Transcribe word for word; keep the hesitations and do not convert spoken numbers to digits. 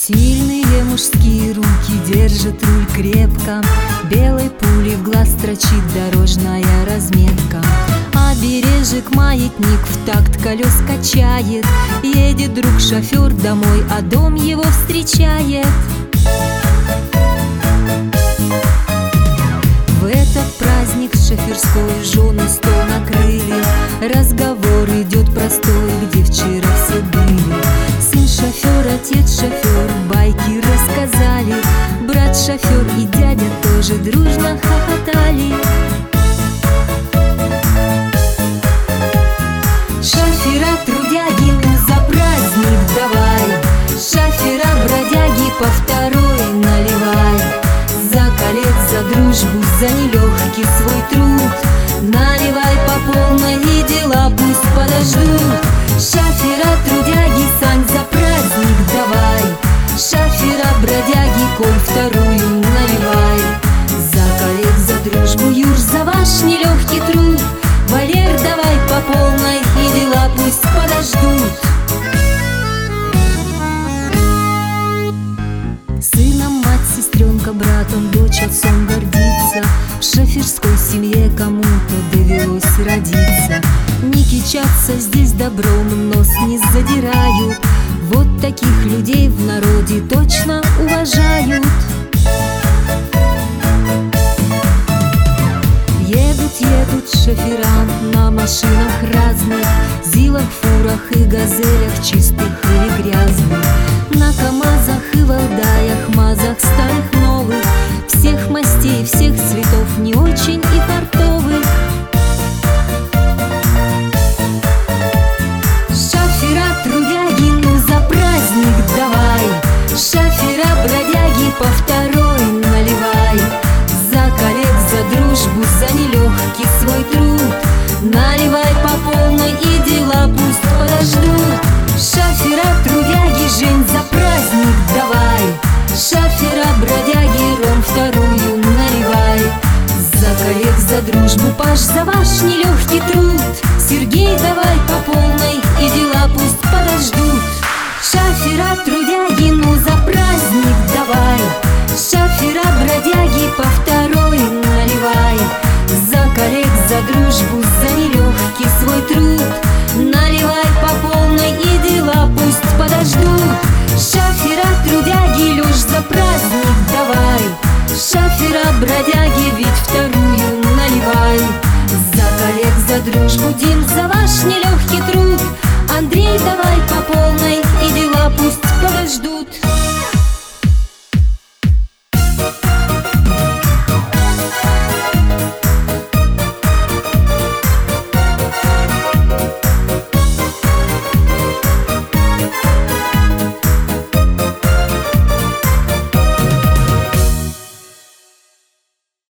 Сильные мужские руки держат руль крепко, белой пулей в глаз строчит дорожная разметка. А бережек маятник в такт колес качает. Едет друг-шофер домой, а дом его встречает. В этот праздник шоферской жены стол накрыли. Разговор идет простой, где вчера все были. Сын шофер, отец шофер, байки рассказали. Брат шофер и дядя тоже дружно хохотали. Шофера трудяги, ну за праздник давай. Шофера бродяги, по второй наливай. За коллег, за дружбу, за нелегкий свой труд наливай по полной, и дела пусть подождут. Шофера трудяги, Сань, за праздник давай. Шофера бродяги, коль вторую наливай. За коллег, за дружбу, Юр, за ваш нелегкий труд. Валер, давай по полной, и дела пусть подождут. Сыном мать, сестренка, братом, дочь отцом гордится. В шоферской семье кому-то довелось родиться. Не кичатся здесь добром, нос не задирают. Вот таких людей в народе точно уважают. Едут, едут шофера на машинах разных, зилах, фурах и газелях, чистых или грязных. На КамАЗах и Валдаях, МАЗах старых новых, всех мастей, всех цветов, не очень и фартовых. Шофера трудяги, ну за праздник давай. Шофера бродяги, по второй наливай. За коллег, за дружбу, за нелегкий свой труд наливай по полной, и дела пусть подождут. Шофера трудяги, Жень, за праздник давай. Шофера бродяги, Ром, вторую наливай. За коллег, за дружбу, Паш, за ваш нелегкий труд. Сергей, давай по полной, и дела пусть подождут. Шофера трудяги, ну за праздник давай. Шофера бродяги, по второй наливай. За коллег, за дружбу, за нелегкий свой